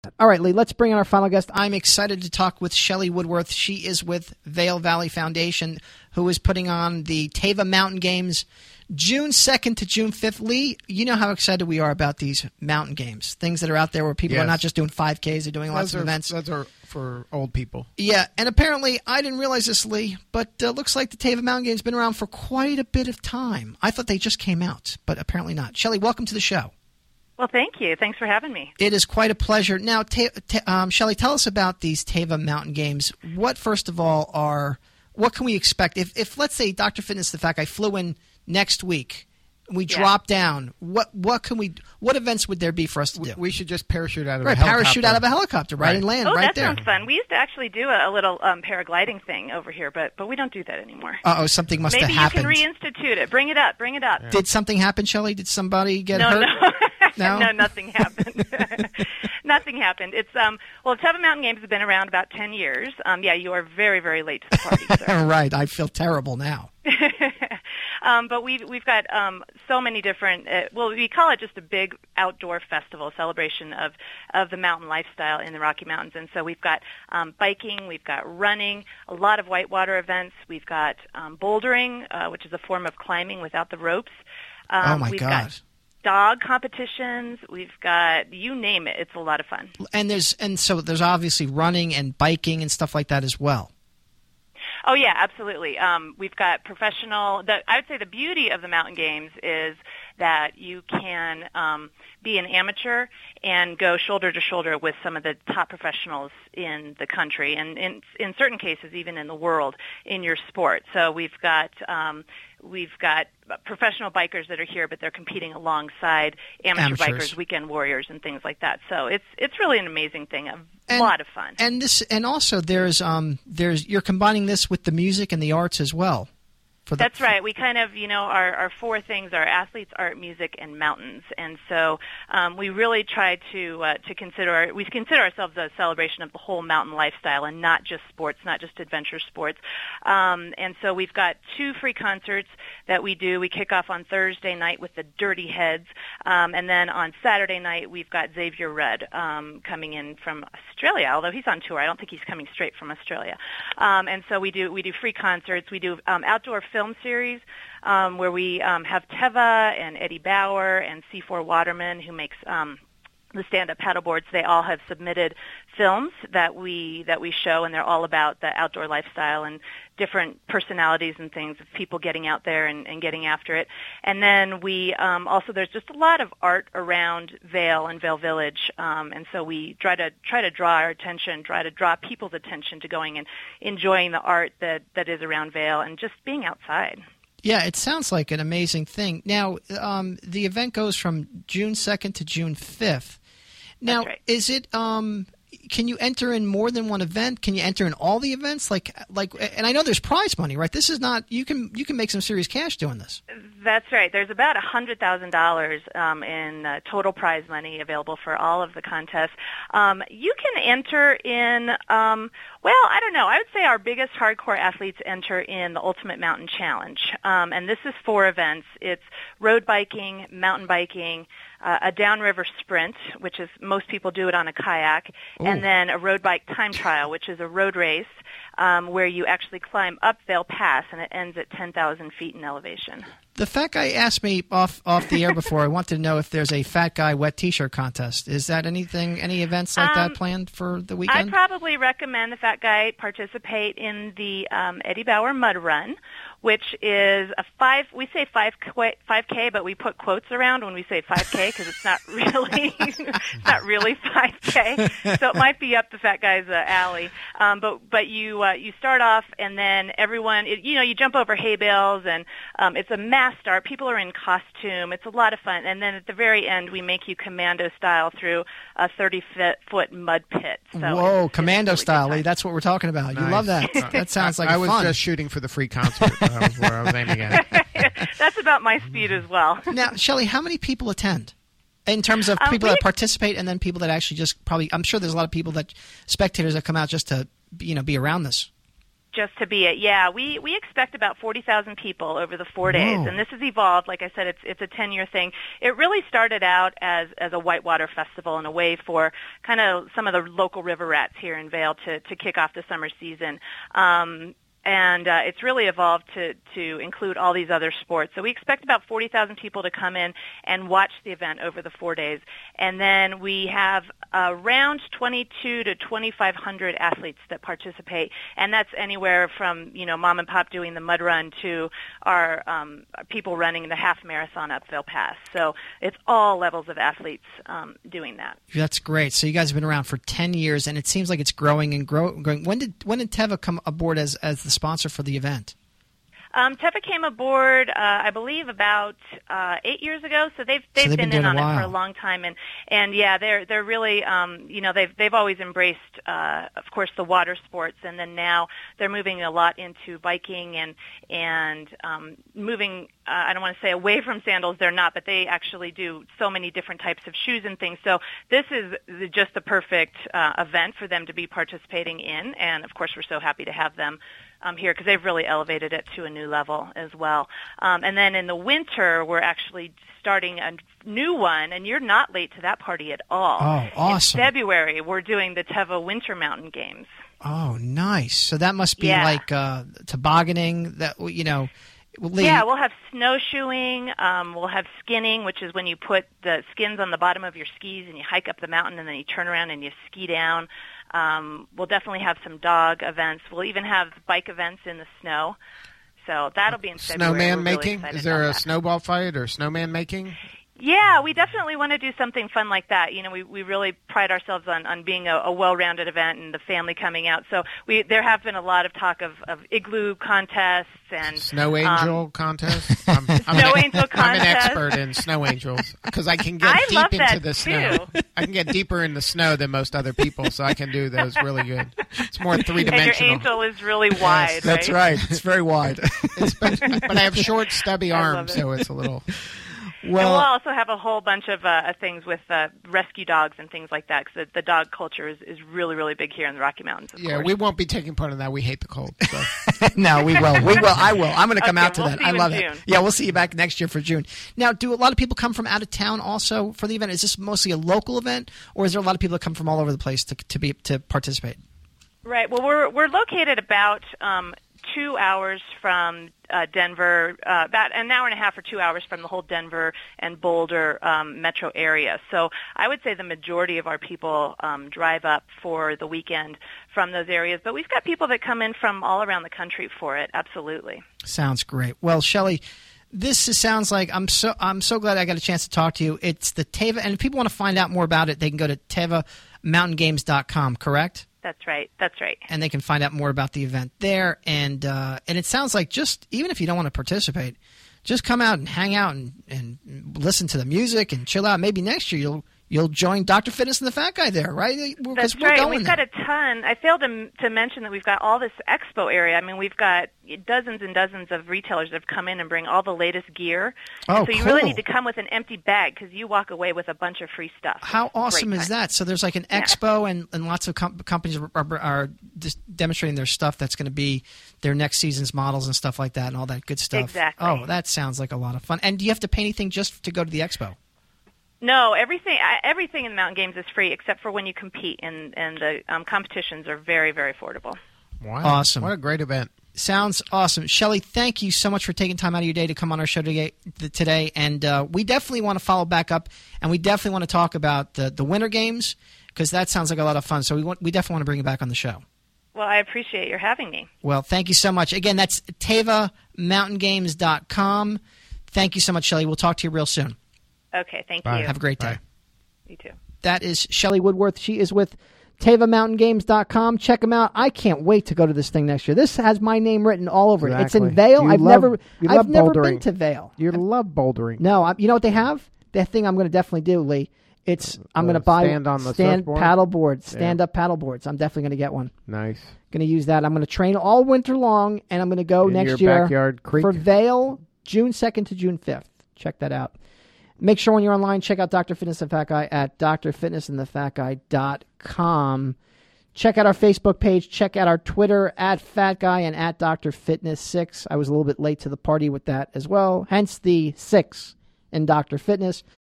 All right, Lee, let's bring in our final guest. I'm excited to talk with Shelley Woodworth. She is with Vail Valley Foundation, who is putting on the Teva Mountain Games June 2nd to June 5th. Lee, you know how excited we are about these mountain games, things that are out there where people are not just doing 5Ks, they're doing lots of events. Those are for old people. Yeah, and apparently, I didn't realize this, Lee, but looks like the Teva Mountain Games has been around for quite a bit of time. I thought they just came out, but apparently not. Shelley, welcome to the show. Well, thank you. Thanks for having me. It is quite a pleasure. Now, Shelley, tell us about these Teva Mountain Games. What, first of all, what can we expect? If let's say, Dr. Fitness, the Fat Guy, flew in next week, we drop down, what events would there be for us to do? We should just parachute out of a helicopter. Parachute out of a helicopter, right, and land right there. Oh, that sounds fun. We used to actually do a little paragliding thing over here, but we don't do that anymore. Uh-oh, something must have happened. Maybe you can reinstitute it. Bring it up. Yeah. Did something happen, Shelley? Did somebody get hurt? No. No, nothing happened. Nothing happened. It's Teva Mountain Games have been around about 10 years. You are very, very late to the party, sir. Right. I feel terrible now. But we've got so many different. We call it just a big outdoor festival, celebration of the mountain lifestyle in the Rocky Mountains. And so we've got biking, we've got running, a lot of whitewater events. We've got bouldering, which is a form of climbing without the ropes. Oh my God! Got dog competitions. We've got, you name it. It's a lot of fun. And so there's obviously running and biking and stuff like that as well. Oh, yeah, absolutely. We've got professional. I would say the beauty of the mountain games is that you can be an amateur and go shoulder to shoulder with some of the top professionals in the country, and in certain cases even in the world, in your sport. So we've got professional bikers that are here, but they're competing alongside amateur bikers, weekend warriors, and things like that. So it's really an amazing thing, a lot of fun. And also there's you're combining this with the music and the arts as well. That's right. We kind of, our four things are athletes, art, music, and mountains. And so we really try to consider ourselves a celebration of the whole mountain lifestyle and not just sports, not just adventure sports. And so we've got 2 free concerts that we do. We kick off on Thursday night with the Dirty Heads. And then on Saturday night, we've got Xavier Rudd coming in from Australia, although he's on tour. I don't think he's coming straight from Australia. And so we do free concerts. We do outdoor film series where we have Teva and Eddie Bauer and C4 Waterman, who makes the stand-up paddleboards. They all have submitted films that we show, and they're all about the outdoor lifestyle and different personalities and things of people getting out there and getting after it. And then we also, there's just a lot of art around Vail and Vail Village, and so we try to draw people's attention to going and enjoying the art that is around Vail and just being outside. Yeah, it sounds like an amazing thing. Now, the event goes from June 2nd to June 5th. Now, is it? Can you enter in more than one event? Can you enter in all the events? Like, and I know there's prize money, right? This is not. You can make some serious cash doing this. That's right. There's about $100,000 in total prize money available for all of the contests. You can enter in. I don't know. I would say our biggest hardcore athletes enter in the Ultimate Mountain Challenge, and this is 4 events. It's road biking, mountain biking, a downriver sprint, which is most people do it on a kayak, and then a road bike time trial, which is a road race where you actually climb up Vail Pass, and it ends at 10,000 feet in elevation. The Fat Guy asked me off the air before. I wanted to know if there's a Fat Guy wet T-shirt contest. Is that any events like that planned for the weekend? I'd probably recommend the Fat Guy participate in the Eddie Bauer Mud Run, which is we say 5K, but we put quotes around when we say 5K because it's not really 5K. So it might be up the Fat Guy's alley. But you start off, and then everyone, you jump over hay bales, and it's a mass start. People are in costume. It's a lot of fun. And then at the very end, we make you commando style through a 30-foot mud pit. So whoa, commando really style, Lee. That's what we're talking about. Nice. You love that. That sounds like I fun. was just shooting for the free concert. That was where I was aiming at. That's about my speed as well. Now, Shelley, how many people attend? In terms of people that participate and then people that actually just I'm sure there's a lot of people spectators that come out just to, be around this. Just to be it, yeah. We expect about 40,000 people over the 4 days, and this has evolved. Like I said, it's a 10-year thing. It really started out as a whitewater festival and a way for kind of some of the local river rats here in Vail to kick off the summer season. And it's really evolved to include all these other sports. So we expect about 40,000 people to come in and watch the event over the 4 days. And then we have around 22 to 2,500 athletes that participate. And that's anywhere from, mom and pop doing the mud run to our people running the half marathon up Vail Pass. So it's all levels of athletes doing that. That's great. So you guys have been around for 10 years, and it seems like it's growing and growing. When did Teva come aboard as the sponsor for the event? Teva came aboard, I believe, about 8 years ago. So they've been in on it for a long time, and yeah, they're really they've always embraced, of course, the water sports, and then now they're moving a lot into biking and moving. I don't want to say away from sandals. They're not, but they actually do so many different types of shoes and things. So this is just the perfect event for them to be participating in, and of course, we're so happy to have them here because they've really elevated it to a new level as well. And then in the winter, we're actually starting a new one, and you're not late to that party at all. Oh, awesome. In February, we're doing the Teva Winter Mountain Games. Oh, nice. So that must be like tobogganing, Yeah, we'll have snowshoeing. We'll have skinning, which is when you put the skins on the bottom of your skis and you hike up the mountain and then you turn around and you ski down. We'll definitely have some dog events. We'll even have bike events in the snow. So that'll be in February. Snowman making? Is there a snowball fight or snowman making? Yeah, we definitely want to do something fun like that. We really pride ourselves on being a well-rounded event and the family coming out. So there have been a lot of talk of igloo contests and snow angel contests. I'm an expert in snow angels because I can get deep into the snow. I can get deeper in the snow than most other people, so I can do those really good. It's more three-dimensional. And your angel is really wide, yes, that's right. It's very wide. But I have short, stubby arms, so it's a little... Well, and we'll also have a whole bunch of things with rescue dogs and things like that, because the dog culture is really, really big here in the Rocky Mountains. Of course. We won't be taking part in that. We hate the cold. So. No, we will. I will. I'm going to come out to that. I love it. Yeah, we'll see you back next year for June. Now, do a lot of people come from out of town also for the event? Is this mostly a local event, or is there a lot of people that come from all over the place to participate? Right. Well, we're located about 2 hours from Denver, about an hour and a half or 2 hours from the whole Denver and Boulder metro area. So I would say the majority of our people drive up for the weekend from those areas. But we've got people that come in from all around the country for it. Absolutely. Sounds great. Well, Shelley, this sounds like I'm so glad I got a chance to talk to you. It's the Teva, and if people want to find out more about it, they can go to TevaMountainGames.com, correct? That's right. And they can find out more about the event there. And it sounds like just even if you don't want to participate, just come out and hang out and listen to the music and chill out. Maybe next year you'll join Dr. Fitness and the Fat Guy there, right? That's right. We've got a ton. I failed to mention that we've got all this expo area. I mean, we've got dozens and dozens of retailers that have come in and bring all the latest gear. Oh, so you really need to come with an empty bag because you walk away with a bunch of free stuff. How awesome is that? So there's like an expo and lots of companies are just demonstrating their stuff that's going to be their next season's models and stuff like that and all that good stuff. Exactly. Oh, that sounds like a lot of fun. And do you have to pay anything just to go to the expo? No, everything in the Mountain Games is free except for when you compete, and the competitions are very, very affordable. Wow. Awesome. What a great event. Sounds awesome. Shelley, thank you so much for taking time out of your day to come on our show today. And we definitely want to follow back up, and we definitely want to talk about the Winter Games because that sounds like a lot of fun. So we definitely want to bring you back on the show. Well, I appreciate your having me. Well, thank you so much. Again, that's TevaMountainGames.com. Thank you so much, Shelley. We'll talk to you real soon. Okay, thank Bye. you. Have a great day. Bye. You too. That is Shelley Woodworth. She is with TevaMountainGames.com. Check them out. I can't wait to go to this thing next year. This has my name written all over it. It's in Vail. I've never been to Vail. You love bouldering. No, you know what they have? That thing I'm going to definitely do, Lee. I'm going to buy stand paddle boards, stand-up paddle boards. I'm definitely going to get one. Nice. Going to use that. I'm going to train all winter long, and I'm going to go next year backyard creek. For Vail, June 2nd to June 5th. Check that out. Make sure when you're online, check out Dr. Fitness and the Fat Guy at drfitnessandthefatguy.com. Check out our Facebook page. Check out our Twitter at Fat Guy and at Dr. Fitness 6. I was a little bit late to the party with that as well. Hence the 6 in Dr. Fitness.